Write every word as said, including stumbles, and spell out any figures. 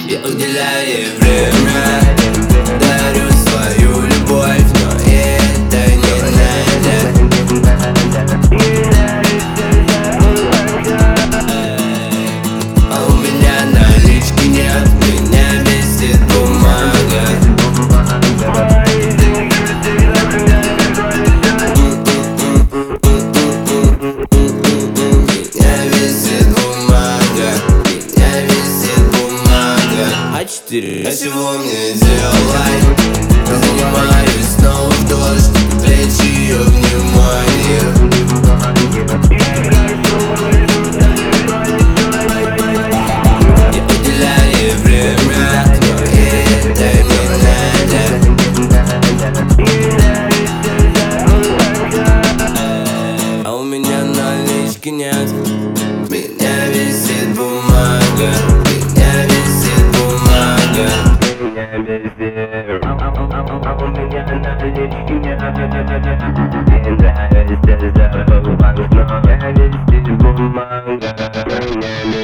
Я уделяю ей время, дарю свою любовь, но это не надо. А у меня налички нет, меня бесит бумага. А чего мне делать? Занимаюсь снова в дождь, привлечь ее внимание. Я уделяю ей время, но это не надо. А у меня налички нет, меня бесит бумага. Меня бесит бумага. Меня бесит, а у меня налички нет. Мне нравится запах, но меня бесит бумага.